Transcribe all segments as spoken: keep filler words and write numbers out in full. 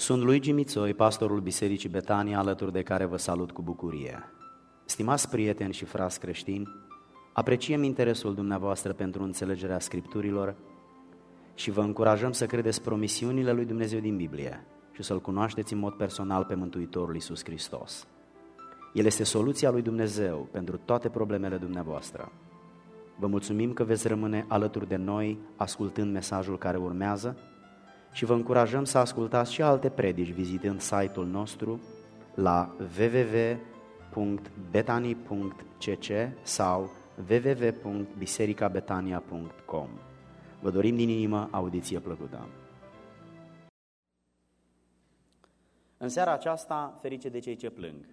Sunt Luigi Mițoi, pastorul Bisericii Betania, alături de care vă salut cu bucurie. Stimați prieteni și frați creștini, apreciem interesul dumneavoastră pentru înțelegerea Scripturilor și vă încurajăm să credeți promisiunile lui Dumnezeu din Biblie și să-L cunoașteți în mod personal pe Mântuitorul Iisus Hristos. El este soluția lui Dumnezeu pentru toate problemele dumneavoastră. Vă mulțumim că veți rămâne alături de noi ascultând mesajul care urmează și vă încurajăm să ascultați și alte predici vizitând site-ul nostru la w w w punct betani punct c c sau w w w punct biserica betania punct com. Vă dorim din inimă audiție plăcută. În seara aceasta, ferice de cei ce plâng.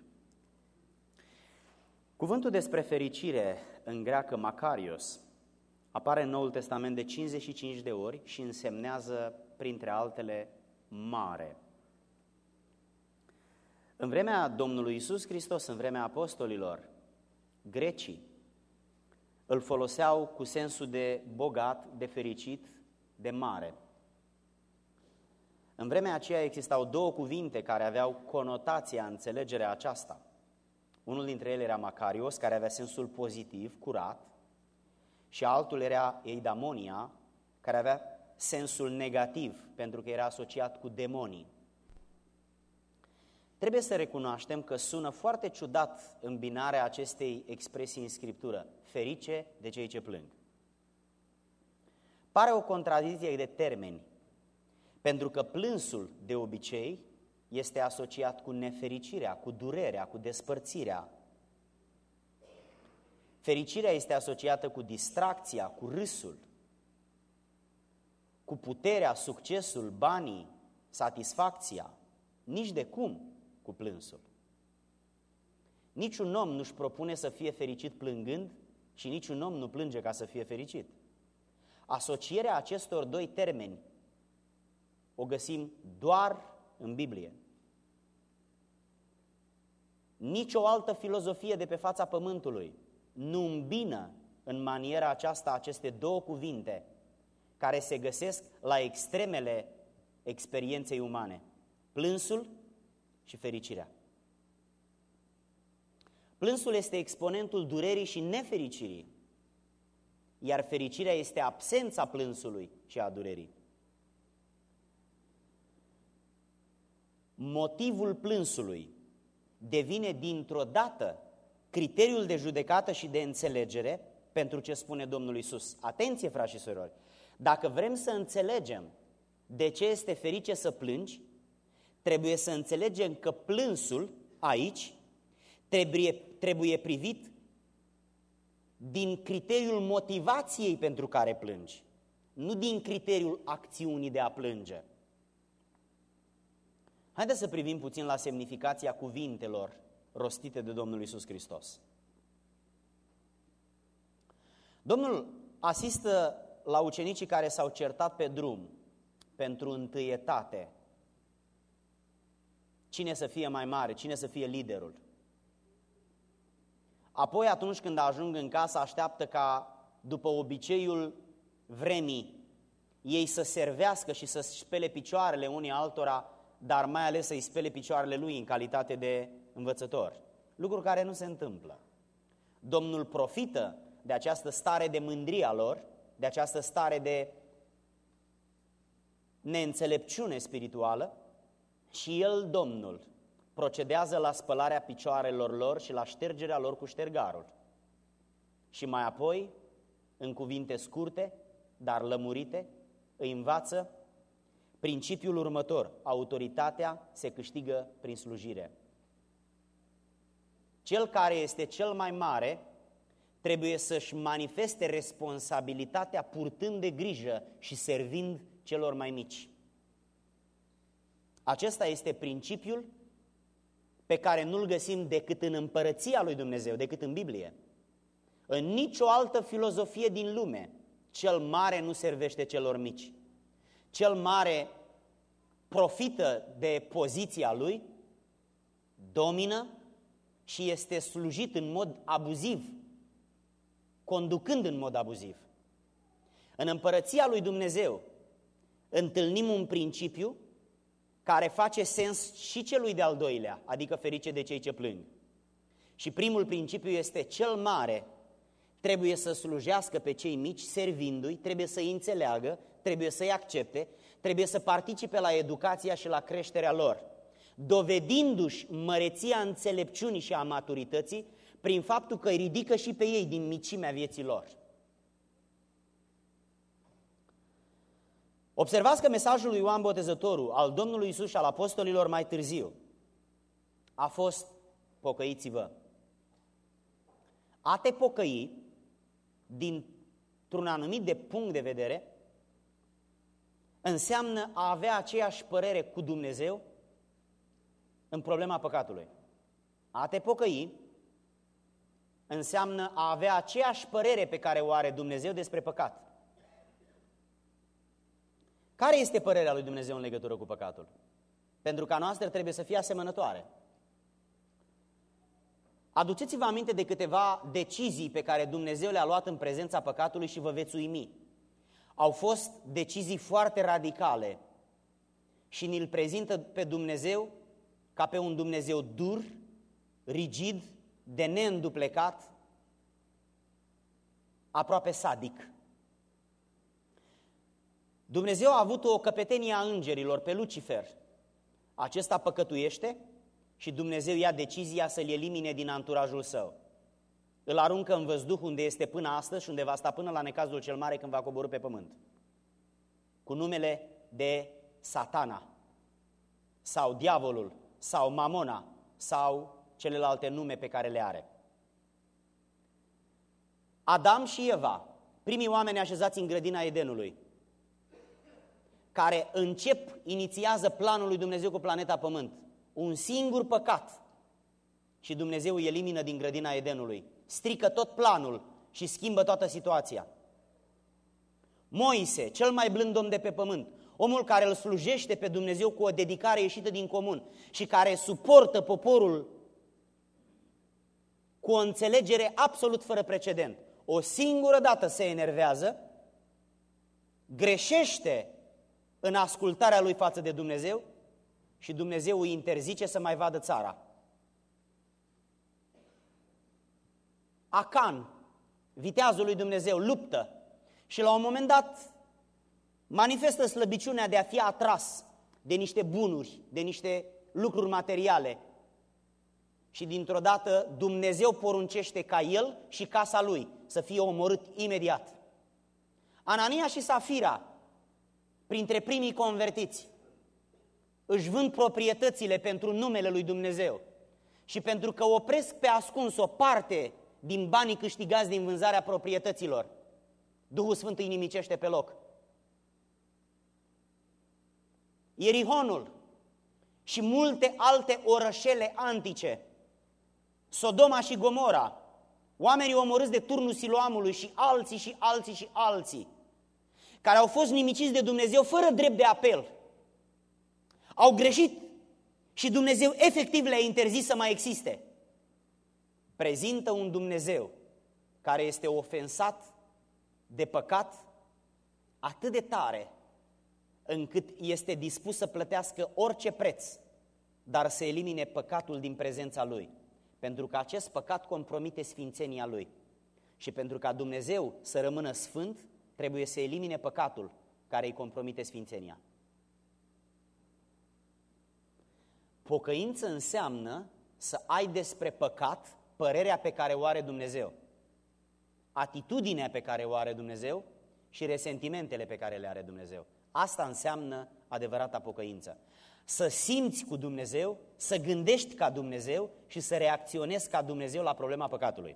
Cuvântul despre fericire în greacă makarios apare în Noul Testament de cincizeci și cinci de ori și însemnează, printre altele, mare. În vremea Domnului Iisus Hristos, în vremea apostolilor, grecii îl foloseau cu sensul de bogat, de fericit, de mare. În vremea aceea existau două cuvinte care aveau conotația, înțelegerea aceasta. Unul dintre ele era makarios, care avea sensul pozitiv, curat, și altul era eidaimonia, care avea sensul negativ, pentru că era asociat cu demonii. Trebuie să recunoaștem că sună foarte ciudat îmbinarea acestei expresii în Scriptură, ferice de cei ce plâng. Pare o contradicție de termeni, pentru că plânsul, de obicei, este asociat cu nefericirea, cu durerea, cu despărțirea. Fericirea este asociată cu distracția, cu râsul, cu puterea, succesul, banii, satisfacția, nici de cum cu plânsul. Niciun om nu-și propune să fie fericit plângând și niciun om nu plânge ca să fie fericit. Asocierea acestor doi termeni o găsim doar în Biblie. Nici o altă filozofie de pe fața pământului nu îmbină în maniera aceasta aceste două cuvinte care se găsesc la extremele experienței umane, plânsul și fericirea. Plânsul este exponentul durerii și nefericirii, iar fericirea este absența plânsului și a durerii. Motivul plânsului devine dintr-o dată criteriul de judecată și de înțelegere pentru ce spune Domnul Iisus. Atenție, frați și surori! Dacă vrem să înțelegem de ce este ferice să plângi, trebuie să înțelegem că plânsul aici trebuie, trebuie privit din criteriul motivației pentru care plângi, nu din criteriul acțiunii de a plânge. Haideți să privim puțin la semnificația cuvintelor rostite de Domnul Iisus Hristos. Domnul asistă la ucenicii care s-au certat pe drum pentru întâietate. Cine să fie mai mare, cine să fie liderul. Apoi, atunci când ajung în casă, așteaptă ca, după obiceiul vremii, ei să servească și să-și spele picioarele unii altora, dar mai ales să-i spele picioarele lui în calitate de învățător. Lucru care nu se întâmplă. Domnul profită de această stare de mândrie a lor, de această stare de neînțelepciune spirituală și El, Domnul, procedează la spălarea picioarelor lor și la ștergerea lor cu ștergarul. Și mai apoi, în cuvinte scurte, dar lămurite, îi învață principiul următor: autoritatea se câștigă prin slujire. Cel care este cel mai mare trebuie să-și manifeste responsabilitatea purtând de grijă și servind celor mai mici. Acesta este principiul pe care nu-l găsim decât în împărăția lui Dumnezeu, decât în Biblie. În nicio altă filozofie din lume, cel mare nu servește celor mici. Cel mare profită de poziția lui, domină și este slujit în mod abuziv, conducând în mod abuziv. În împărăția lui Dumnezeu întâlnim un principiu care face sens și celui de-al doilea, adică ferice de cei ce plâng. Și primul principiu este cel mare, trebuie să slujească pe cei mici servindu-i, trebuie să-i înțeleagă, trebuie să-i accepte, trebuie să participe la educația și la creșterea lor, dovedindu-și măreția înțelepciunii și a maturității prin faptul că îi ridică și pe ei din micimea vieții lor. Observați că mesajul lui Ioan Botezătorul, al Domnului Iisus și al apostolilor mai târziu, a fost pocăiți-vă. A te pocăi, dintr-un anumit de punct de vedere, înseamnă a avea aceeași părere cu Dumnezeu în problema păcatului. A te pocăi înseamnă a avea aceeași părere pe care o are Dumnezeu despre păcat. Care este părerea lui Dumnezeu în legătură cu păcatul? Pentru că a noastră trebuie să fie asemănătoare. Aduceți-vă aminte de câteva decizii pe care Dumnezeu le-a luat în prezența păcatului și vă veți uimi. Au fost decizii foarte radicale și ni-l prezintă pe Dumnezeu ca pe un Dumnezeu dur, rigid, de neînduplecat, aproape sadic. Dumnezeu a avut o căpetenie a îngerilor pe Lucifer. Acesta păcătuiește și Dumnezeu ia decizia să-l elimine din anturajul său. Îl aruncă în văzduh unde este până astăzi și unde va sta până la necazul cel mare când va coborî pe pământ. Cu numele de Satana sau diavolul sau Mamona sau celelalte nume pe care le are. Adam și Eva, primii oameni așezați în grădina Edenului, care încep, inițiază planul lui Dumnezeu cu planeta Pământ. Un singur păcat și Dumnezeu îi elimină din grădina Edenului. Strică tot planul și schimbă toată situația. Moise, cel mai blând om de pe pământ, omul care îl slujește pe Dumnezeu cu o dedicare ieșită din comun și care suportă poporul cu o înțelegere absolut fără precedent. O singură dată se enervează, greșește în ascultarea lui față de Dumnezeu și Dumnezeu îi interzice să mai vadă țara. Acan, viteazul lui Dumnezeu, luptă și la un moment dat manifestă slăbiciunea de a fi atras de niște bunuri, de niște lucruri materiale. Și dintr-o dată Dumnezeu poruncește ca el și casa lui să fie omorât imediat. Anania și Safira, printre primii convertiți, își vând proprietățile pentru numele lui Dumnezeu și pentru că opresc pe ascuns o parte din banii câștigați din vânzarea proprietăților, Duhul Sfânt îi nimicește pe loc. Ierihonul și multe alte orășele antice, Sodoma și Gomora, oamenii omorâți de turnul Siloamului și alții și alții și alții, care au fost nimiciți de Dumnezeu fără drept de apel, au greșit și Dumnezeu efectiv le-a interzis să mai existe. Prezintă un Dumnezeu care este ofensat de păcat atât de tare încât este dispus să plătească orice preț, dar să elimine păcatul din prezența Lui, pentru că acest păcat compromite sfințenia Lui. Și pentru ca Dumnezeu să rămână sfânt, trebuie să elimine păcatul care îi compromite sfințenia. Pocăință înseamnă să ai despre păcat părerea pe care o are Dumnezeu, atitudinea pe care o are Dumnezeu și resentimentele pe care le are Dumnezeu. Asta înseamnă adevărata pocăință. Să simți cu Dumnezeu, să gândești ca Dumnezeu și să reacționezi ca Dumnezeu la problema păcatului.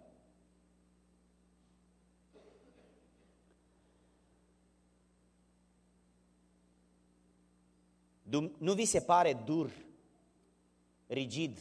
Nu vi se pare dur, rigid?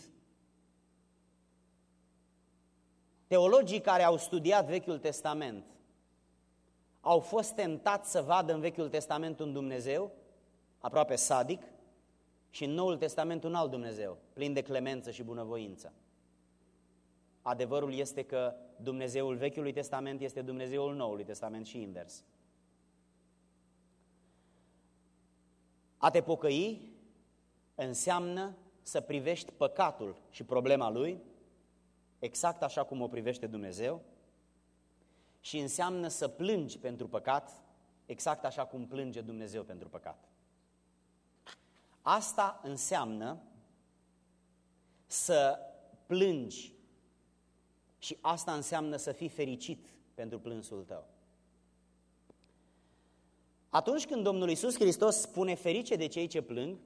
Teologii care au studiat Vechiul Testament au fost tentați să vadă în Vechiul Testament un Dumnezeu aproape sadic și în Noul Testament un alt Dumnezeu, plin de clemență și bunăvoință. Adevărul este că Dumnezeul Vechiului Testament este Dumnezeul Noului Testament și invers. A te pocăi înseamnă să privești păcatul și problema lui exact așa cum o privește Dumnezeu și înseamnă să plângi pentru păcat exact așa cum plânge Dumnezeu pentru păcat. Asta înseamnă să plângi și asta înseamnă să fii fericit pentru plânsul tău. Atunci când Domnul Iisus Hristos spune ferice de cei ce plâng,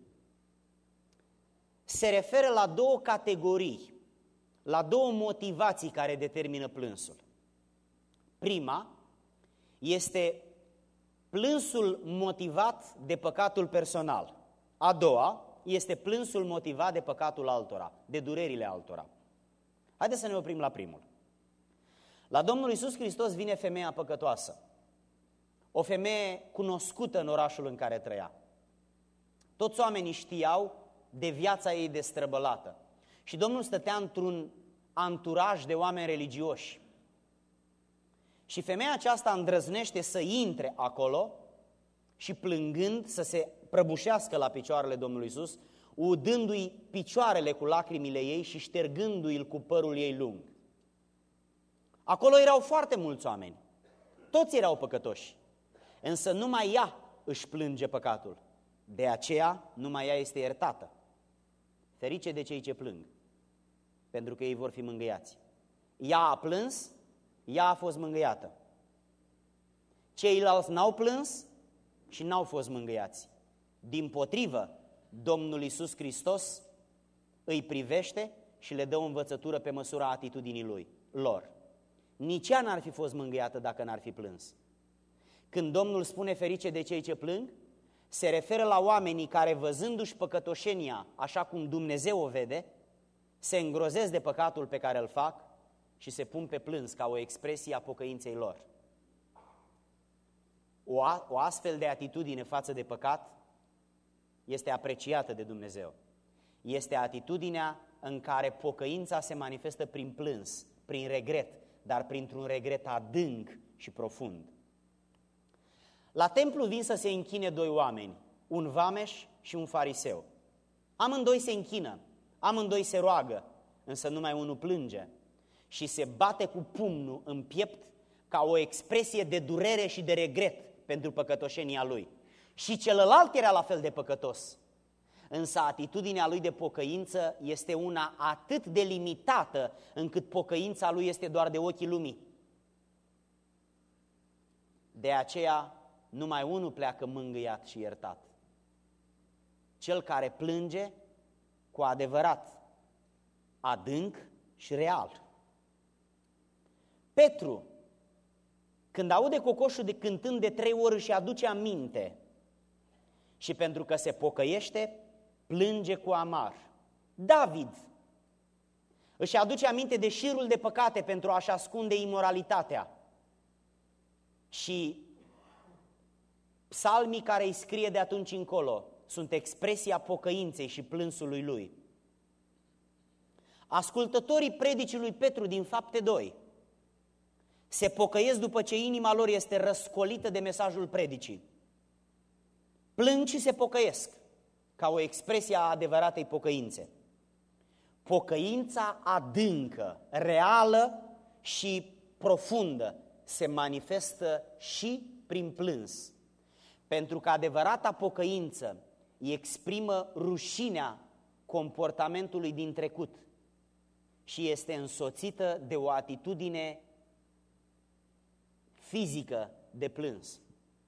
se referă la două categorii, la două motivații care determină plânsul. Prima este plânsul motivat de păcatul personal. A doua este plânsul motivat de păcatul altora, de durerile altora. Haideți să ne oprim la primul. La Domnul Iisus Hristos vine femeia păcătoasă, o femeie cunoscută în orașul în care trăia. Toți oamenii știau de viața ei destrăbălată. Și Domnul stătea într-un anturaj de oameni religioși. Și femeia aceasta îndrăznește să intre acolo și plângând să se prăbușească la picioarele Domnului Iisus, udându-i picioarele cu lacrimile ei și ștergându-i cu părul ei lung. Acolo erau foarte mulți oameni, toți erau păcătoși, însă numai ea își plânge păcatul. De aceea numai ea este iertată. Ferice de cei ce plâng, pentru că ei vor fi mângâiați. Ea a plâns, ea a fost mângâiată. Ceilalți n-au plâns și n-au fost mângâiați. Dimpotrivă, Domnul Iisus Hristos îi privește și le dă o învățătură pe măsura atitudinii lui, lor. Nici ea n-ar fi fost mângâiată dacă n-ar fi plâns. Când Domnul spune ferice de cei ce plâng, se referă la oamenii care, văzându-și păcătoșenia așa cum Dumnezeu o vede, se îngrozesc de păcatul pe care îl fac și se pun pe plâns ca o expresie a pocăinței lor. O, a, o astfel de atitudine față de păcat este apreciată de Dumnezeu. Este atitudinea în care pocăința se manifestă prin plâns, prin regret, dar printr-un regret adânc și profund. La templu vin să se închine doi oameni, un vameș și un fariseu. Amândoi se închină, amândoi se roagă, însă numai unul plânge și se bate cu pumnul în piept ca o expresie de durere și de regret pentru păcătoșenia lui. Și celălalt era la fel de păcătos, însă atitudinea lui de pocăință este una atât de limitată încât pocăința lui este doar de ochii lumii. De aceea numai unul pleacă mângâiat și iertat. Cel care plânge cu adevărat, adânc și real. Petru, când aude cocoșul de cântând de trei ori, își aduce aminte și pentru că se pocăiește, plânge cu amar. David își aduce aminte de șirul de păcate pentru a-și ascunde imoralitatea și psalmii care îi scrie de atunci încolo sunt expresia pocăinței și plânsului lui. Ascultătorii predicii lui Petru din Fapte doi se pocăiesc după ce inima lor este răscolită de mesajul predicii. Plâng și se pocăiesc ca o expresie a adevăratei pocăințe. Pocăința adâncă, reală și profundă se manifestă și prin plâns. Pentru că adevărata pocăință îi exprimă rușinea comportamentului din trecut și este însoțită de o atitudine fizică de plâns.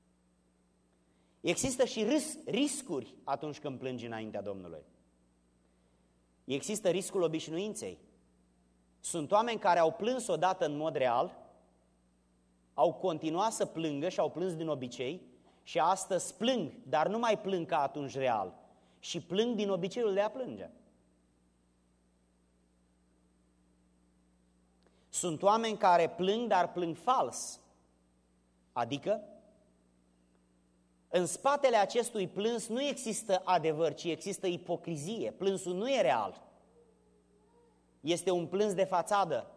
Există și ris- riscuri atunci când plângi înaintea Domnului. Există riscul obișnuinței. Sunt oameni care au plâns odată în mod real, au continuat să plângă și au plâns din obicei și astăzi plâng, dar nu mai plâng ca atunci real, și plâng din obiceiul de a plânge. Sunt oameni care plâng, dar plâng fals, adică în spatele acestui plâns nu există adevăr, ci există ipocrizie. Plânsul nu e real. Este un plâns de fațadă.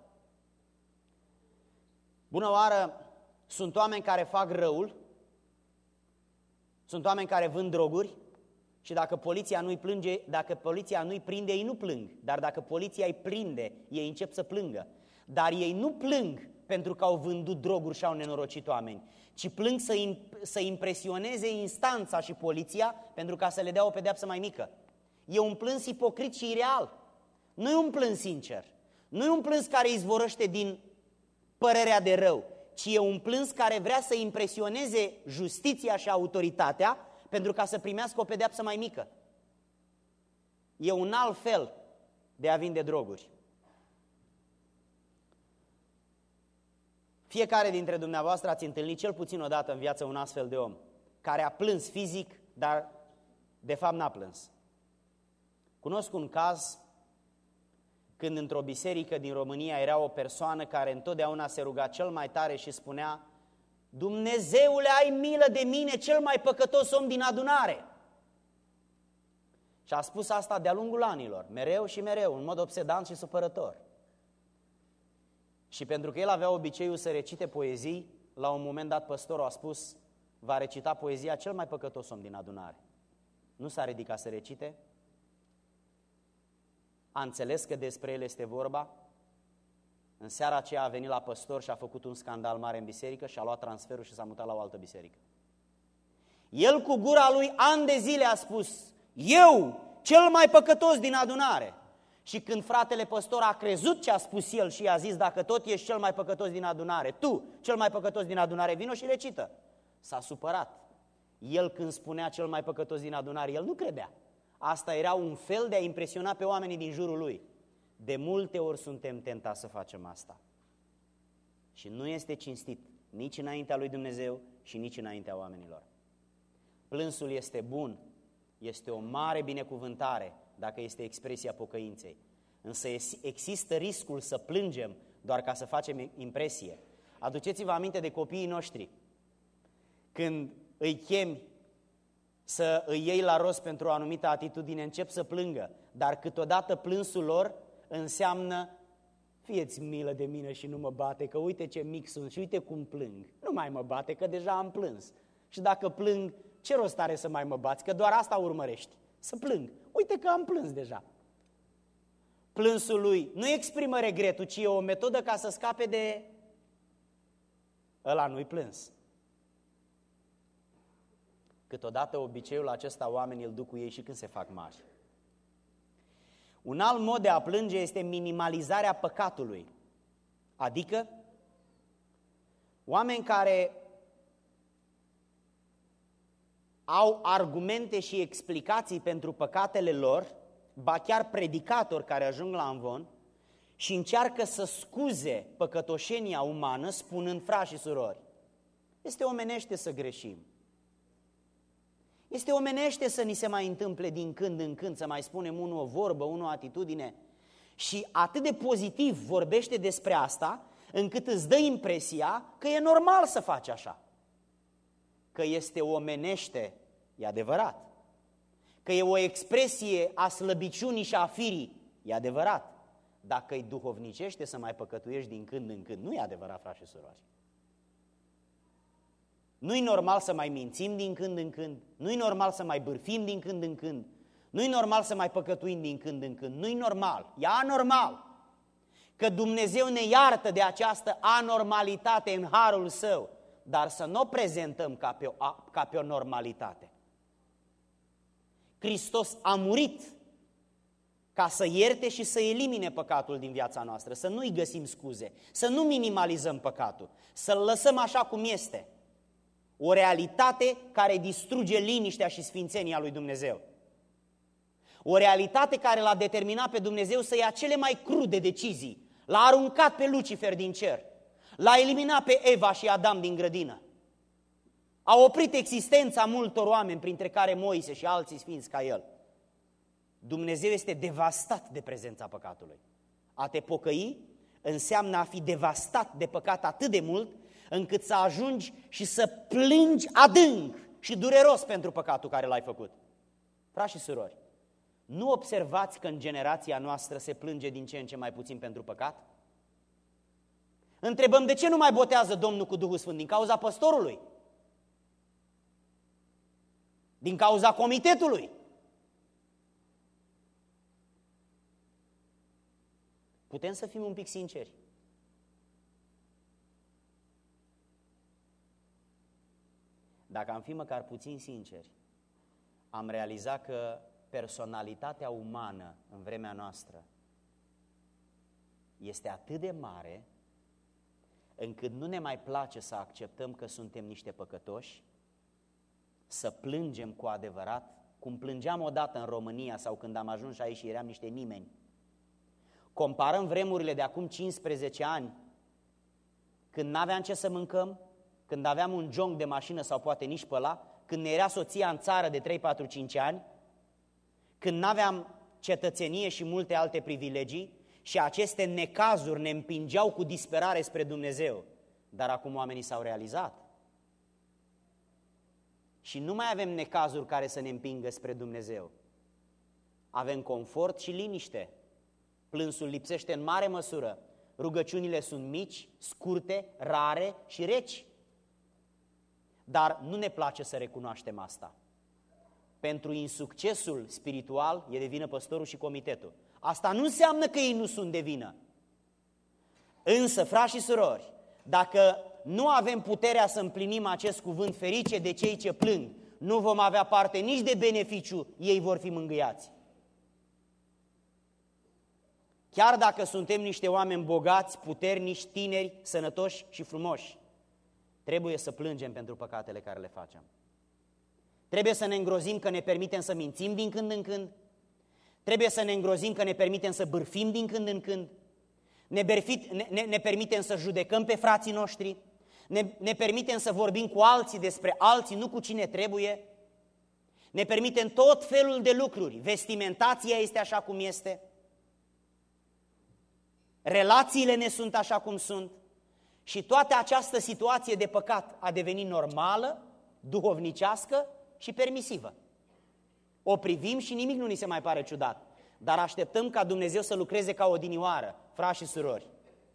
Bună oară, sunt oameni care fac răul, sunt oameni care vând droguri, Și dacă poliția nu-i plânge, dacă poliția nu-i prinde, ei nu plâng. Dar dacă poliția îi prinde, ei încep să plângă. Dar ei nu plâng pentru că au vândut droguri și au nenorocit oameni, ci plâng să, imp- să impresioneze instanța și poliția pentru ca să le dea o pedeapsă mai mică. E un plâns ipocrit și ireal. Nu e un plâns sincer. Nu e un plâns care izvorăște din părerea de rău, ci e un plâns care vrea să impresioneze justiția și autoritatea pentru ca să primească o pedeapsă mai mică. E un alt fel de a vinde droguri. Fiecare dintre dumneavoastră ați întâlnit cel puțin o dată în viață un astfel de om, care a plâns fizic, dar de fapt n-a plâns. Cunosc un caz când într-o biserică din România era o persoană care întotdeauna se ruga cel mai tare și spunea: Dumnezeule, ai milă de mine, cel mai păcătos om din adunare. Și a spus asta de-a lungul anilor, mereu și mereu, în mod obsedant și supărător. Și pentru că el avea obiceiul să recite poezii, la un moment dat păstorul a spus: va recita poezia cel mai păcătos om din adunare. Nu s-a ridicat să recite, a înțeles că despre el este vorba. În seara aceea a venit la păstor și a făcut un scandal mare în biserică și a luat transferul și s-a mutat la o altă biserică. El cu gura lui ani de zile a spus: eu, cel mai păcătos din adunare. Și când fratele păstor a crezut ce a spus el și i-a zis: dacă tot ești cel mai păcătos din adunare, tu, cel mai păcătos din adunare, vino și recită. S-a supărat. El când spunea cel mai păcătos din adunare, el nu credea. Asta era un fel de a impresiona pe oamenii din jurul lui. De multe ori suntem tentați să facem asta. Și nu este cinstit nici înaintea lui Dumnezeu și nici înaintea oamenilor. Plânsul este bun, este o mare binecuvântare dacă este expresia pocăinței. Însă există riscul să plângem doar ca să facem impresie. Aduceți-vă aminte de copiii noștri. Când îi chemi să îi iei la rost pentru o anumită atitudine, încep să plângă, dar câteodată plânsul lor înseamnă: fieți milă de mine și nu mă bate, că uite ce mic sunt și uite cum plâng. Nu mai mă bate, că deja am plâns. Și dacă plâng, ce rost are să mai mă bați, că doar asta urmărești, să plâng. Uite că am plâns deja. Plânsul lui nu exprimă regretul, ci e o metodă ca să scape de ăla nu-i plâns. Câteodată obiceiul acesta oamenii îl duc cu ei și când se fac mari. Un alt mod de a plânge este minimalizarea păcatului. Adică oameni care au argumente și explicații pentru păcatele lor, ba chiar predicatori care ajung la amvon și încearcă să scuze păcătoșenia umană spunând: frați și surori, este omenește să greșim. Este omenește să ni se mai întâmple din când în când, să mai spunem unul o vorbă, unul o atitudine. Și atât de pozitiv vorbește despre asta, încât îți dă impresia că e normal să faci așa. Că este omenește, e adevărat. Că e o expresie a slăbiciunii și a firii, e adevărat. Dacă îi duhovnicește să mai păcătuiești din când în când, nu e adevărat, frați și surori. Nu-i normal să mai mințim din când în când, nu-i normal să mai bârfim din când în când, nu-i normal să mai păcătuim din când în când, nu-i normal, e anormal. Că Dumnezeu ne iartă de această anormalitate în harul Său, dar să nu o prezentăm ca pe o, ca pe o normalitate. Hristos a murit ca să ierte și să elimine păcatul din viața noastră, să nu-i găsim scuze, să nu minimalizăm păcatul, să-l lăsăm așa cum este. O realitate care distruge liniștea și sfințenia lui Dumnezeu. O realitate care l-a determinat pe Dumnezeu să ia cele mai crude decizii. L-a aruncat pe Lucifer din cer. L-a eliminat pe Eva și Adam din grădină. A oprit existența multor oameni, printre care Moise și alții sfinți ca el. Dumnezeu este devastat de prezența păcatului. A te pocăi înseamnă a fi devastat de păcat atât de mult încât să ajungi și să plângi adânc și dureros pentru păcatul care l-ai făcut. Frați și surori, nu observați că în generația noastră se plânge din ce în ce mai puțin pentru păcat? Întrebăm: de ce nu mai botează Domnul cu Duhul Sfânt? Din cauza păstorului? Din cauza comitetului? Putem să fim un pic sinceri. Dacă am fi măcar puțin sinceri, am realizat că personalitatea umană în vremea noastră este atât de mare încât nu ne mai place să acceptăm că suntem niște păcătoși, să plângem cu adevărat, cum plângeam odată în România sau când am ajuns aici și eram niște nimeni. Comparăm vremurile de acum cincisprezece ani, când n-aveam ce să mâncăm, când aveam un jong de mașină sau poate nici pe ăla, când ne era soția în țară de trei, patru, cinci ani, când n-aveam cetățenie și multe alte privilegii și aceste necazuri ne împingeau cu disperare spre Dumnezeu. Dar acum oamenii s-au realizat. Și nu mai avem necazuri care să ne împingă spre Dumnezeu. Avem confort și liniște. Plânsul lipsește în mare măsură. Rugăciunile sunt mici, scurte, rare și reci. Dar nu ne place să recunoaștem asta. Pentru insuccesul spiritual e de vină păstorul și comitetul. Asta nu înseamnă că ei nu sunt de vină. Însă, frați și surori, dacă nu avem puterea să împlinim acest cuvânt, ferice de cei ce plâng, nu vom avea parte nici de beneficiu, ei vor fi mângâiați. Chiar dacă suntem niște oameni bogați, puternici, tineri, sănătoși și frumoși, trebuie să plângem pentru păcatele care le facem. Trebuie să ne îngrozim că ne permitem să mințim din când în când. Trebuie să ne îngrozim că ne permitem să bârfim din când în când. Ne, berfit, ne, ne, ne permitem să judecăm pe frații noștri. Ne, ne permitem să vorbim cu alții despre alții, nu cu cine trebuie. Ne permitem tot felul de lucruri. Vestimentația este așa cum este. Relațiile ne sunt așa cum sunt. Și toată această situație de păcat a devenit normală, duhovnicească și permisivă. O privim și nimic nu ni se mai pare ciudat, dar așteptăm ca Dumnezeu să lucreze ca odinioară, frați și surori.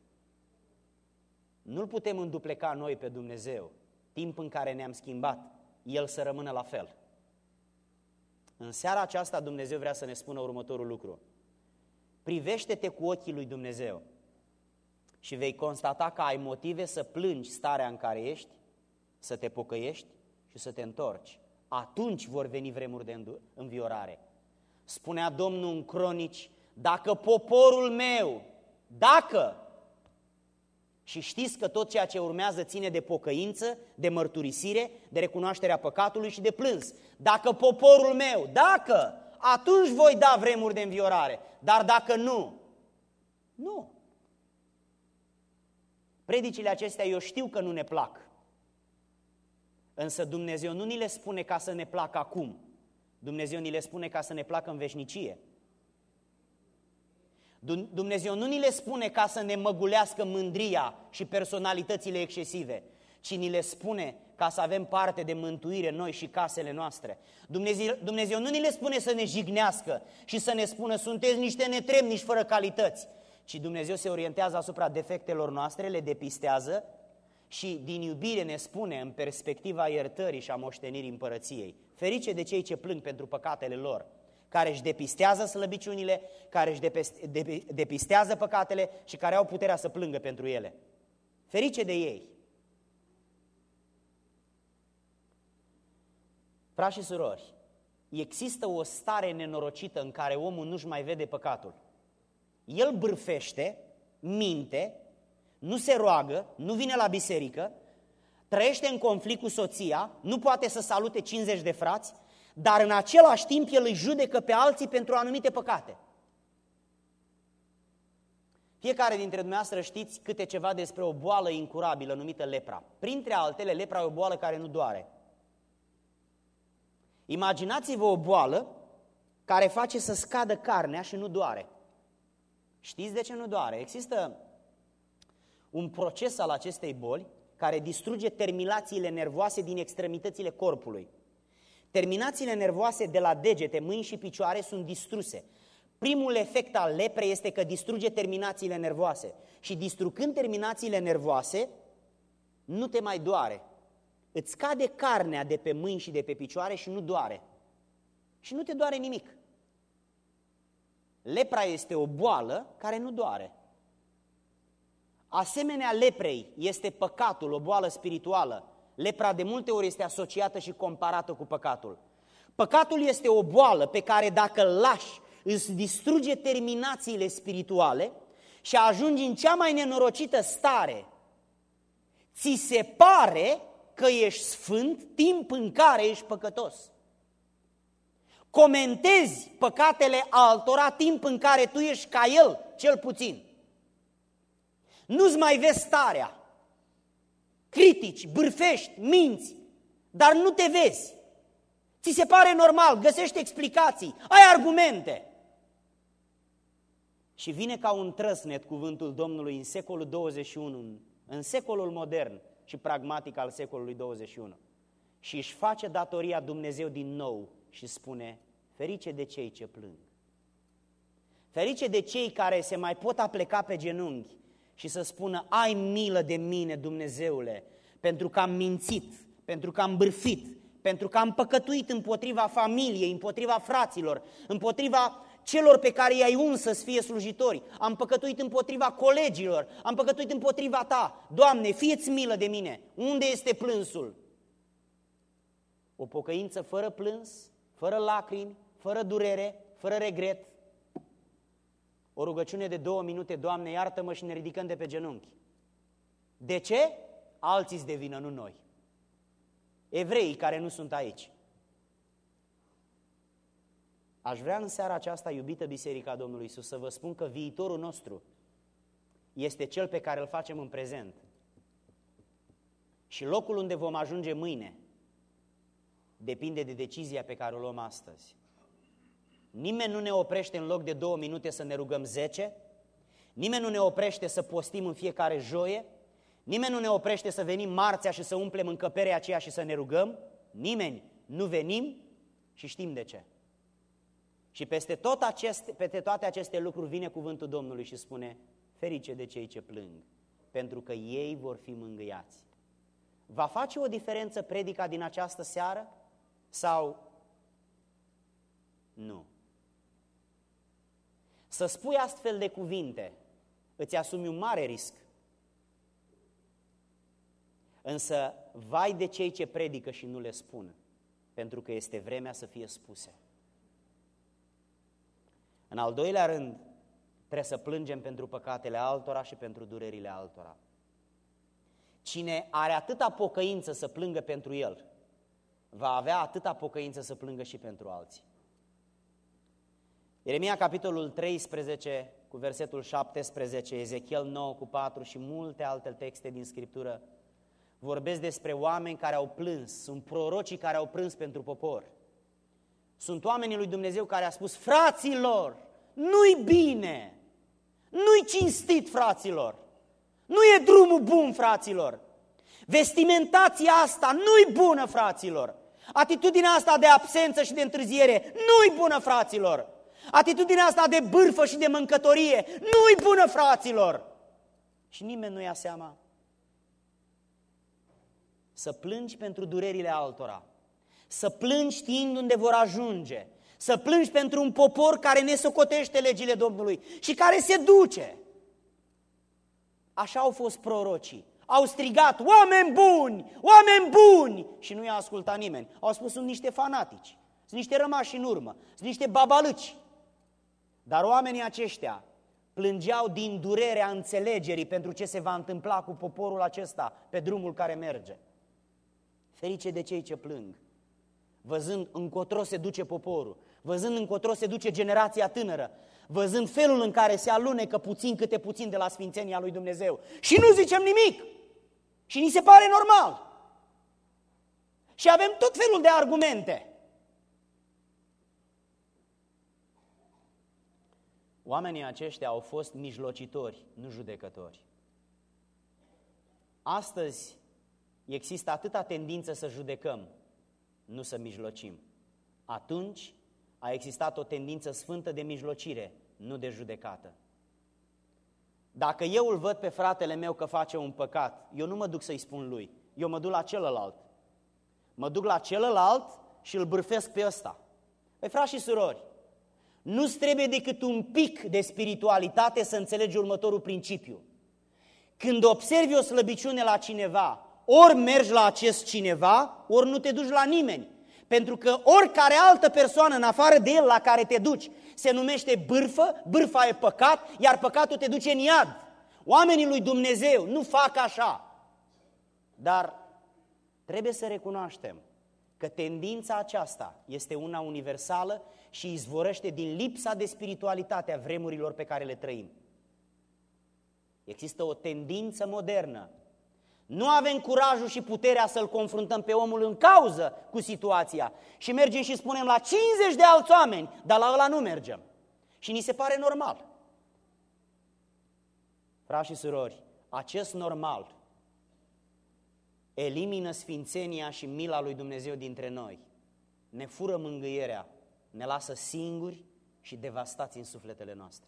Nu-L putem îndupleca noi pe Dumnezeu, timp în care ne-am schimbat, El să rămână la fel. În seara aceasta Dumnezeu vrea să ne spună următorul lucru. Privește-te cu ochii lui Dumnezeu și vei constata că ai motive să plângi starea în care ești, să te pocăiești și să te întorci. Atunci vor veni vremuri de înviorare. Spunea Domnul în Cronici, dacă poporul meu, dacă, și știți că tot ceea ce urmează ține de pocăință, de mărturisire, de recunoașterea păcatului și de plâns. Dacă poporul meu, dacă, atunci voi da vremuri de înviorare, dar dacă nu, nu. Predicile acestea eu știu că nu ne plac. Însă Dumnezeu nu ni le spune ca să ne placă acum. Dumnezeu ni le spune ca să ne placă în veșnicie. Dumnezeu nu ni le spune ca să ne măgulească mândria și personalitățile excesive, ci ni le spune ca să avem parte de mântuire noi și casele noastre. Dumnezeu, Dumnezeu nu ni le spune să ne jignească și să ne spună sunteți niște netrebnici fără calități, ci Dumnezeu se orientează asupra defectelor noastre, le depistează și din iubire ne spune în perspectiva iertării și a moștenirii împărăției. Ferice de cei ce plâng pentru păcatele lor, care își depistează slăbiciunile, care își depistează păcatele și care au puterea să plângă pentru ele. Ferice de ei! Frați și surori, există o stare nenorocită în care omul nu-și mai vede păcatul. El bârfește, minte, nu se roagă, nu vine la biserică, trăiește în conflict cu soția, nu poate să salute cincizeci de frați, dar în același timp el îi judecă pe alții pentru anumite păcate. Fiecare dintre dumneavoastră știți câte ceva despre o boală incurabilă numită lepra. Printre altele, lepra e o boală care nu doare. Imaginați-vă o boală care face să scadă carnea și nu doare. Știți de ce nu doare? Există un proces al acestei boli care distruge terminațiile nervoase din extremitățile corpului. Terminațiile nervoase de la degete, mâini și picioare sunt distruse. Primul efect al leprei este că distruge terminațiile nervoase. Și distrugând terminațiile nervoase, nu te mai doare. Îți cade carnea de pe mâini și de pe picioare și nu doare. Și nu te doare nimic. Lepra este o boală care nu doare. Asemenea leprei este păcatul, o boală spirituală. Lepra de multe ori este asociată și comparată cu păcatul. Păcatul este o boală pe care dacă îl lași, îți distruge terminațiile spirituale și ajungi în cea mai nenorocită stare. Ți se pare că ești sfânt timp în care ești păcătos. Comentezi păcatele altora timp în care tu ești ca el, cel puțin. Nu-ți mai vezi starea. Critici, bârfești, minți, dar nu te vezi. Ți se pare normal, găsești explicații, ai argumente. Și vine ca un trăsnet cuvântul Domnului în secolul douăzeci și unu, în secolul modern și pragmatic al secolului douăzeci și unu. Și își face datoria Dumnezeu din nou și spune: ferice de cei ce plâng. Ferice de cei care se mai pot apleca pe genunchi și să spună: ai milă de mine, Dumnezeule, pentru că am mințit, pentru că am bârfit, pentru că am păcătuit împotriva familiei, împotriva fraților, împotriva celor pe care i-ai uns să fie slujitori, am păcătuit împotriva colegilor, am păcătuit împotriva ta. Doamne, fie-ți milă de mine. Unde este plânsul? O pocăință fără plâns, fără lacrimi, fără durere, fără regret. O rugăciune de două minute: Doamne, iartă-mă, și ne ridicăm de pe genunchi. De ce? Alții-ți de vină, nu noi. Evreii care nu sunt aici. Aș vrea în seara aceasta, iubită Biserica Domnului Iisus, să vă spun că viitorul nostru este cel pe care îl facem în prezent. Și locul unde vom ajunge mâine depinde de decizia pe care o luăm astăzi. Nimeni nu ne oprește în loc de două minute să ne rugăm zece, nimeni nu ne oprește să postim în fiecare joie, nimeni nu ne oprește să venim marțea și să umplem încăperea aceea și să ne rugăm, nimeni. Nu venim și știm de ce. Și peste, tot aceste, peste toate aceste lucruri vine cuvântul Domnului și spune: ferice de cei ce plâng, pentru că ei vor fi mângâiați. Va face o diferență predica din această seară sau nu? Să spui astfel de cuvinte, îți asumi un mare risc. Însă, vai de cei ce predică și nu le spun, pentru că este vremea să fie spuse. În al doilea rând, trebuie să plângem pentru păcatele altora și pentru durerile altora. Cine are atâta pocăință să plângă pentru el, va avea atâta pocăință să plângă și pentru alții. Ieremia, capitolul treisprezece, cu versetul șaptesprezece, Ezechiel nouă cu patru și multe alte texte din Scriptură vorbesc despre oameni care au plâns, sunt prorocii care au plâns pentru popor. Sunt oamenii lui Dumnezeu care a spus: fraților, nu-i bine, nu-i cinstit, fraților, nu e drumul bun, fraților, vestimentația asta nu-i bună, fraților, atitudinea asta de absență și de întârziere nu-i bună, fraților, atitudinea asta de bârfă și de mâncătorie nu-i bună, fraților. Și nimeni nu ia seama. Să plângi pentru durerile altora, să plângi știind unde vor ajunge, să plângi pentru un popor care ne socotește legile Domnului și care se duce. Așa au fost prorocii. Au strigat: oameni buni, oameni buni! Și nu i-a ascultat nimeni. Au spus: sunt niște fanatici, sunt niște rămași în urmă, sunt niște babalâci. Dar oamenii aceștia plângeau din durerea înțelegerii pentru ce se va întâmpla cu poporul acesta pe drumul care merge. Ferice de cei ce plâng, văzând încotro se duce poporul, văzând încotro se duce generația tânără, văzând felul în care se alunecă puțin câte puțin de la sfințenia lui Dumnezeu. Și nu zicem nimic. Și ni se pare normal. Și avem tot felul de argumente. Oamenii aceștia au fost mijlocitori, nu judecători. Astăzi există atâta tendință să judecăm, nu să mijlocim. Atunci a existat o tendință sfântă de mijlocire, nu de judecată. Dacă eu îl văd pe fratele meu că face un păcat, eu nu mă duc să-i spun lui, eu mă duc la celălalt. Mă duc la celălalt și îl bârfesc pe ăsta. Păi, frați și surori, nu-ți trebuie decât un pic de spiritualitate să înțelegi următorul principiu. Când observi o slăbiciune la cineva, ori mergi la acest cineva, ori nu te duci la nimeni. Pentru că oricare altă persoană în afară de el la care te duci se numește bârfă, bârfa e păcat, iar păcatul te duce în iad. Oamenii lui Dumnezeu nu fac așa. Dar trebuie să recunoaștem că tendința aceasta este una universală și izvorăște din lipsa de spiritualitate a vremurilor pe care le trăim. Există o tendință modernă. Nu avem curajul și puterea să-l confruntăm pe omul în cauză cu situația și mergem și spunem la cincizeci de alți oameni, dar la ăla nu mergem. Și ni se pare normal. Frați și surori, acest normal elimină sfințenia și mila lui Dumnezeu dintre noi, ne fură mângâierea, ne lasă singuri și devastați în sufletele noastre.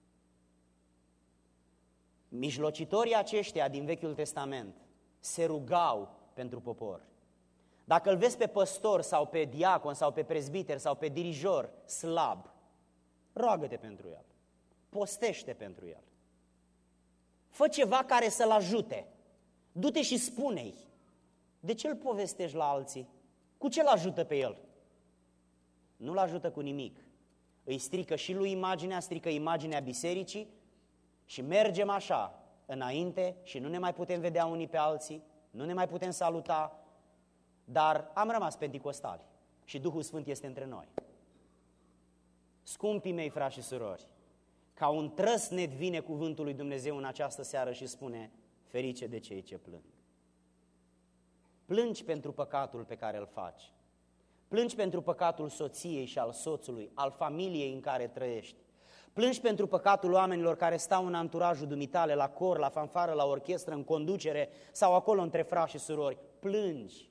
Mijlocitorii aceștia din Vechiul Testament se rugau pentru popor. Dacă îl vezi pe păstor sau pe diacon sau pe prezbiter sau pe dirijor slab, roagă-te pentru el, postește pentru el. Fă ceva care să-l ajute, du-te și spune-i. De ce îl povestești la alții? Cu ce îl ajută pe el? Nu-l ajută cu nimic. Îi strică și lui imaginea, strică imaginea bisericii și mergem așa înainte și nu ne mai putem vedea unii pe alții, nu ne mai putem saluta, dar am rămas penticostali și Duhul Sfânt este între noi. Scumpii mei, frați și surori, ca un trăsnet vine cuvântul lui Dumnezeu în această seară și spune: ferice de cei ce plâng. Plângi pentru păcatul pe care îl faci. Plângi pentru păcatul soției și al soțului, al familiei în care trăiești. Plângi pentru păcatul oamenilor care stau în anturajul dumitale, la cor, la fanfară, la orchestră, în conducere sau acolo între frați și surori. Plângi.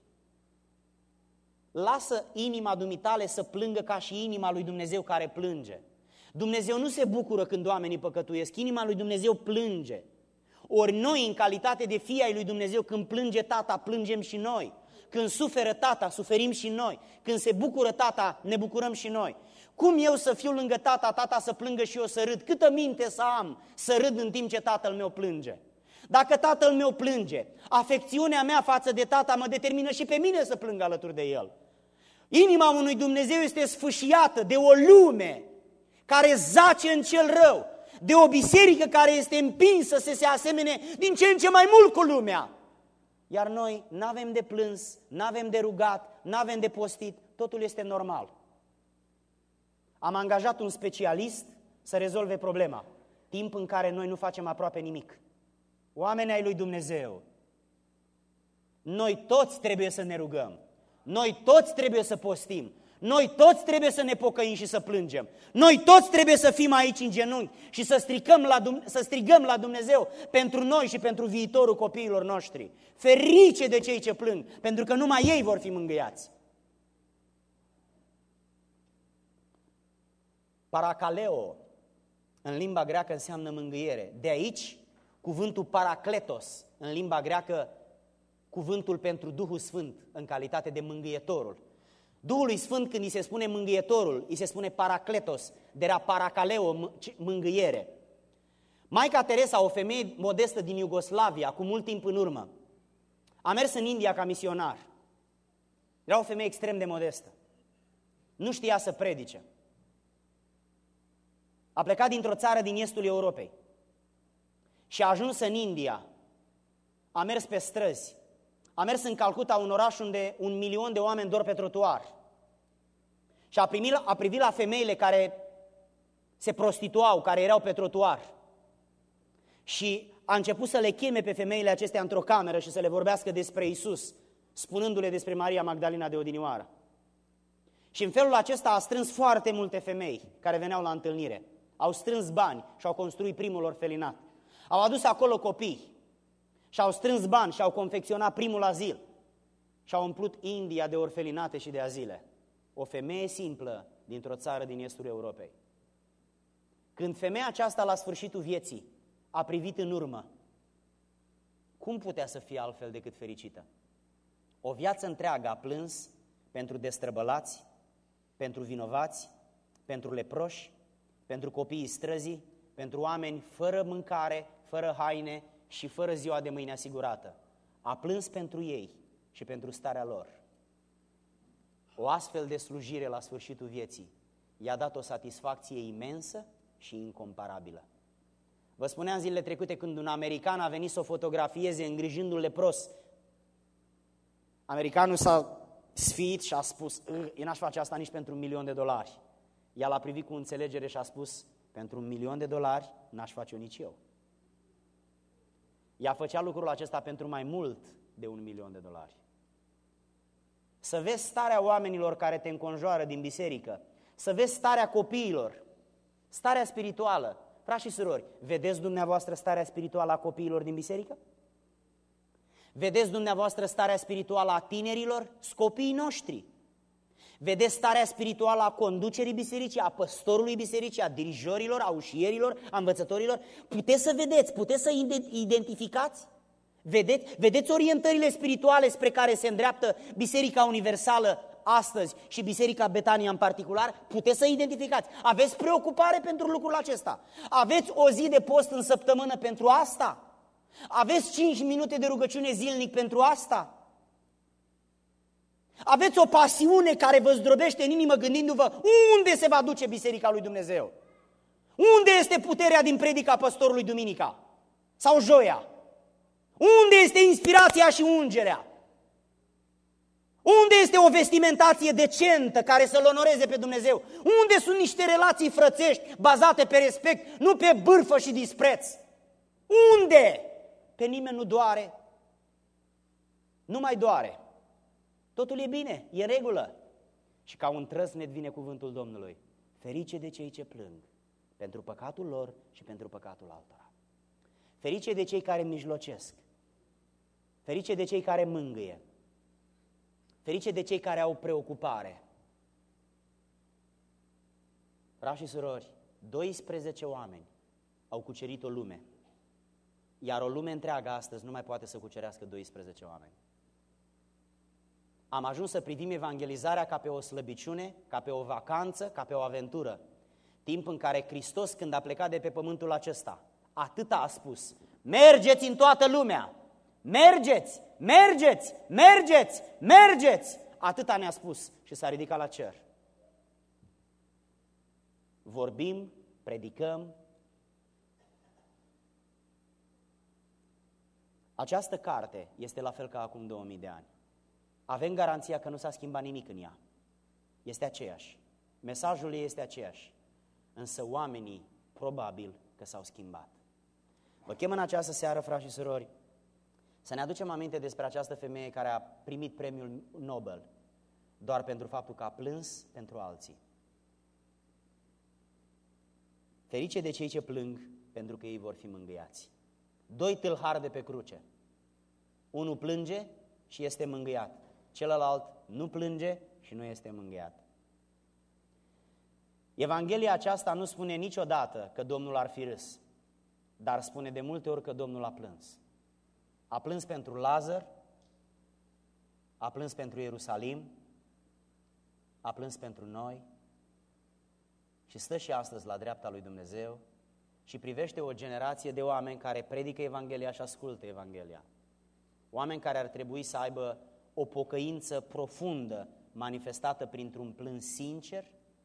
Lasă inima dumitale să plângă ca și inima lui Dumnezeu care plânge. Dumnezeu nu se bucură când oamenii păcătuiesc, inima lui Dumnezeu plânge. Ori noi, în calitate de fii ai lui Dumnezeu, când plânge tata, plângem și noi. Când suferă tata, suferim și noi. Când se bucură tata, ne bucurăm și noi. Cum eu să fiu lângă tata, tata să plângă și eu să râd? Câtă minte să am să râd în timp ce tatăl meu plânge? Dacă tatăl meu plânge, afecțiunea mea față de tata mă determină și pe mine să plâng alături de el. Inima unui Dumnezeu este sfâșiată de o lume care zace în cel rău, de o biserică care este împinsă să se asemene din ce în ce mai mult cu lumea. Iar noi n-avem de plâns, n-avem de rugat, n-avem de postit, totul este normal. Am angajat un specialist să rezolve problema, timp în care noi nu facem aproape nimic. Oamenii ai lui Dumnezeu, noi toți trebuie să ne rugăm, noi toți trebuie să postim, noi toți trebuie să ne pocăim și să plângem, noi toți trebuie să fim aici în genunchi și să, stricăm la, să strigăm la Dumnezeu pentru noi și pentru viitorul copiilor noștri. Ferice de cei ce plâng, pentru că numai ei vor fi mângâiați. Parakaleo în limba greacă înseamnă mângâiere. De aici cuvântul parakletos, în limba greacă cuvântul pentru Duhul Sfânt în calitate de mângâietorul. Duhului Sfânt, când îi se spune mângâietorul, îi se spune parakletos, de la parakaleo, mângâiere. Maica Teresa, o femeie modestă din Iugoslavia, cu mult timp în urmă, a mers în India ca misionar. Era o femeie extrem de modestă. Nu știa să predice. A plecat dintr-o țară din estul Europei și a ajuns în India. A mers pe străzi. A mers în Calcuta, un oraș unde un milion de oameni dorm pe trotuar. Și a, primit, a privit la femeile care se prostituau, care erau pe trotuar. Și a început să le cheme pe femeile acestea într-o cameră și să le vorbească despre Iisus, spunându-le despre Maria Magdalena de odinioară. Și în felul acesta a strâns foarte multe femei care veneau la întâlnire. Au strâns bani și au construit primul orfelinat. Au adus acolo copii și au strâns bani și au confecționat primul azil. Și au umplut India de orfelinate și de azile. O femeie simplă dintr-o țară din estul Europei. Când femeia aceasta la sfârșitul vieții a privit în urmă, cum putea să fie altfel decât fericită? O viață întreagă a plâns pentru destrăbălați, pentru vinovați, pentru leproși, pentru copiii străzii, pentru oameni fără mâncare, fără haine, și fără ziua de mâine asigurată. A plâns pentru ei și pentru starea lor. O astfel de slujire la sfârșitul vieții i-a dat o satisfacție imensă și incomparabilă. Vă spuneam zilele trecute când un american a venit să o fotografieze îngrijindu-l lepros. Americanul s-a sfiit și a spus, eu n-aș face asta nici pentru un milion de dolari. Ea l-a privit cu înțelegere și a spus, pentru un milion de dolari n-aș face-o nici eu. Ea făcea lucrul acesta pentru mai mult de un milion de dolari. Să vezi starea oamenilor care te înconjoară din biserică, să vezi starea copiilor, starea spirituală. Frați și surori, vedeți dumneavoastră starea spirituală a copiilor din biserică? Vedeți dumneavoastră starea spirituală a tinerilor, copiii noștri? Vedeți starea spirituală a conducerii bisericii, a păstorului bisericii, a dirijorilor, a ușierilor, a învățătorilor? Puteți să vedeți, puteți să identificați? Vedeți, vedeți orientările spirituale spre care se îndreaptă Biserica Universală astăzi și Biserica Betania în particular? Puteți să identificați. Aveți preocupare pentru lucrul acesta? Aveți o zi de post în săptămână pentru asta? Aveți cinci minute de rugăciune zilnic pentru asta? Aveți o pasiune care vă zdrobește în inimă gândindu-vă unde se va duce Biserica lui Dumnezeu? Unde este puterea din predica păstorului duminica? Sau joia? Unde este inspirația și ungerea? Unde este o vestimentație decentă care să-L onoreze pe Dumnezeu? Unde sunt niște relații frățești bazate pe respect, nu pe bârfă și dispreț? Unde? Pe nimeni nu doare. Nu mai doare. Totul e bine, e în regulă. Și ca un trăsnet vine cuvântul Domnului. Ferice de cei ce plâng, pentru păcatul lor și pentru păcatul altora. Ferice de cei care mijlocesc. Ferice de cei care mângâie. Ferice de cei care au preocupare. Frați și surori, doisprezece oameni au cucerit o lume, iar o lume întreagă astăzi nu mai poate să cucerească doisprezece oameni. Am ajuns să privim evangelizarea ca pe o slăbiciune, ca pe o vacanță, ca pe o aventură. Timp în care Hristos, când a plecat de pe pământul acesta, atâta a spus: mergeți în toată lumea, mergeți, mergeți, mergeți, mergeți. Atâta ne-a spus și s-a ridicat la cer. Vorbim, predicăm. Această carte este la fel ca acum două mii de ani. Avem garanția că nu s-a schimbat nimic în ea. Este aceeași. Mesajul ei este aceeași. Însă oamenii probabil că s-au schimbat. Vă chem în această seară, frați și surori, să ne aducem aminte despre această femeie care a primit premiul Nobel doar pentru faptul că a plâns pentru alții. Ferice de cei ce plâng, pentru că ei vor fi mângâiați. Doi tâlhari de pe cruce. Unul plânge și este mângâiat. Celălalt nu plânge și nu este mângâiat. Evanghelia aceasta nu spune niciodată că Domnul ar fi râs, dar spune de multe ori că Domnul a plâns. A plâns pentru Lazar, a plâns pentru Ierusalim, a plâns pentru noi și stă și astăzi la dreapta lui Dumnezeu și privește o generație de oameni care predică Evanghelia și ascultă Evanghelia. Oameni care ar trebui să aibă o pocăință profundă manifestată printr-un plâns sincer,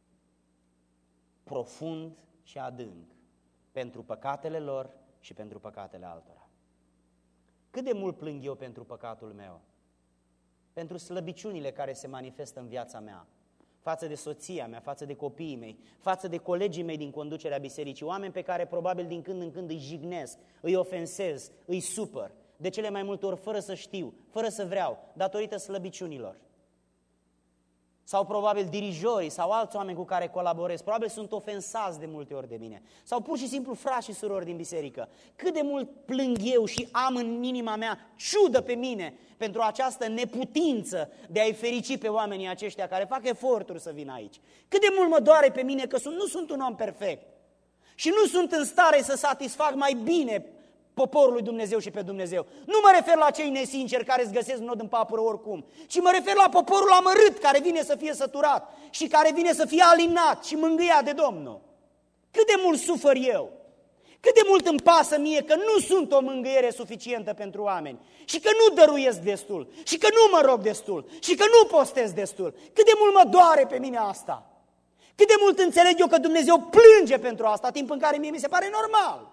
profund și adânc pentru păcatele lor și pentru păcatele altora. Cât de mult plâng eu pentru păcatul meu? Pentru slăbiciunile care se manifestă în viața mea, față de soția mea, față de copiii mei, față de colegii mei din conducerea bisericii, oameni pe care probabil din când în când îi jignesc, îi ofensez, îi supăr, de cele mai multe ori fără să știu, fără să vreau, datorită slăbiciunilor. Sau probabil dirijorii sau alți oameni cu care colaborez, probabil sunt ofensați de multe ori de mine. Sau pur și simplu frați și surori din biserică. Cât de mult plâng eu și am în inima mea ciudă pe mine pentru această neputință de a-i ferici pe oamenii aceștia care fac eforturi să vină aici. Cât de mult mă doare pe mine că sunt, nu sunt un om perfect și nu sunt în stare să satisfac mai bine poporul lui Dumnezeu și pe Dumnezeu. Nu mă refer la cei nesinceri care îți găsesc nod în papură oricum, ci mă refer la poporul amărât care vine să fie săturat și care vine să fie alinat și mângâiat de Domnul. Cât de mult sufăr eu, Cât de mult îmi pasă mie că nu sunt o mângâiere suficientă pentru oameni și că nu dăruiesc destul și că nu mă rog destul și că nu postez destul. Cât de mult mă doare pe mine asta. Cât de mult înțeleg eu că Dumnezeu plânge pentru asta, timp în care mie mi se pare normal.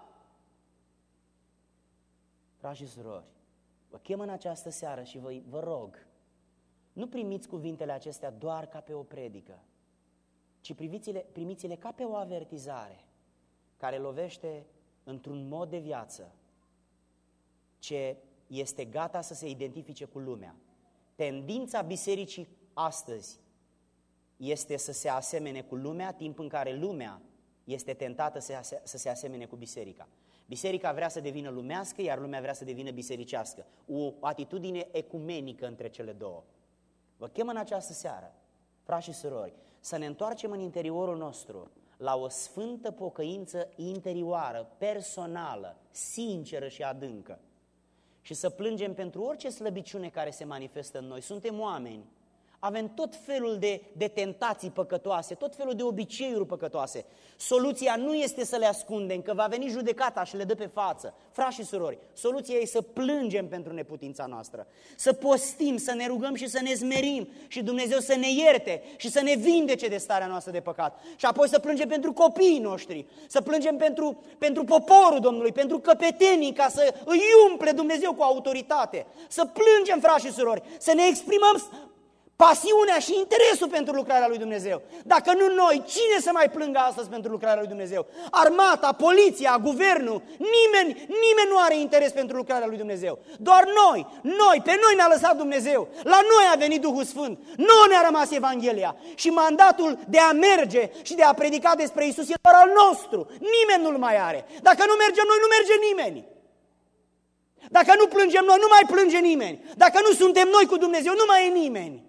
Frați și surori, vă chem în această seară și vă, vă rog, nu primiți cuvintele acestea doar ca pe o predică, ci primiți-le, primiți-le ca pe o avertizare care lovește într-un mod de viață ce este gata să se identifice cu lumea. Tendința bisericii astăzi este să se asemene cu lumea, timp în care lumea este tentată să se asemene cu biserica. Biserica vrea să devină lumească, iar lumea vrea să devină bisericească. O atitudine ecumenică între cele două. Vă chem în această seară, frați și surori, să ne întoarcem în interiorul nostru la o sfântă pocăință interioară, personală, sinceră și adâncă și să plângem pentru orice slăbiciune care se manifestă în noi. Suntem oameni, avem tot felul de, de tentații păcătoase, tot felul de obiceiuri păcătoase. Soluția nu este să le ascundem, că va veni judecata și le dă pe față. Frați și surori, soluția e să plângem pentru neputința noastră, să postim, să ne rugăm și să ne smerim și Dumnezeu să ne ierte și să ne vindece de starea noastră de păcat. Și apoi să plângem pentru copiii noștri, să plângem pentru, pentru poporul Domnului, pentru căpetenii, ca să îi umple Dumnezeu cu autoritate. Să plângem, frați și surori, să ne exprimăm pasiunea și interesul pentru lucrarea lui Dumnezeu. Dacă nu noi, cine să mai plângă astăzi pentru lucrarea lui Dumnezeu? Armata, poliția, guvernul, nimeni, nimeni nu are interes pentru lucrarea lui Dumnezeu. Doar noi, noi, pe noi ne-a lăsat Dumnezeu. La noi a venit Duhul Sfânt. Nouă ne-a rămas Evanghelia. Și mandatul de a merge și de a predica despre Iisus e doar al nostru. Nimeni nu-l mai are. Dacă nu mergem noi, nu merge nimeni. Dacă nu plângem noi, nu mai plânge nimeni. Dacă nu suntem noi cu Dumnezeu, nu mai e nimeni.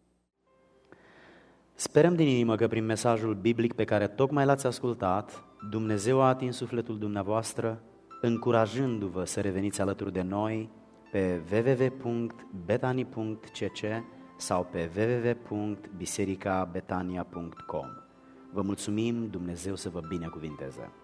Sperăm din inimă că prin mesajul biblic pe care tocmai l-ați ascultat, Dumnezeu a atins sufletul dumneavoastră, încurajându-vă să reveniți alături de noi pe w w w punct betani punct c c sau pe w w w punct biserica betania punct com. Vă mulțumim, Dumnezeu să vă binecuvinteze!